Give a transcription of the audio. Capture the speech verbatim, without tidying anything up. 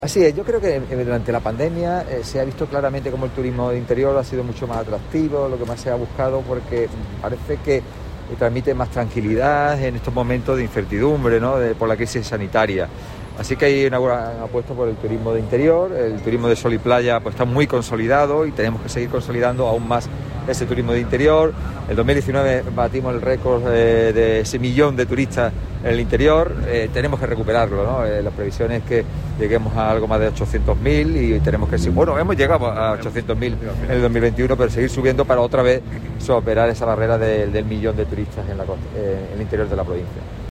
Así es, yo creo que durante la pandemia eh, se ha visto claramente cómo el turismo de interior ha sido mucho más atractivo, lo que más se ha buscado, porque parece que transmite más tranquilidad en estos momentos de incertidumbre, ¿no?, de, por la crisis sanitaria. Así que hay una gran apuesta por el turismo de interior, el turismo de sol y playa pues está muy consolidado y tenemos que seguir consolidando aún más ese turismo de interior. En dos mil diecinueve batimos el récord eh, de ese millón de turistas en el interior, eh, tenemos que recuperarlo, ¿no? Eh, la previsión es que lleguemos a algo más de ochocientos mil y tenemos que seguir, bueno, hemos llegado a ochocientos mil en el dos mil veintiuno, pero seguir subiendo para otra vez superar esa barrera de, del millón de turistas en, la, eh, en el interior de la provincia.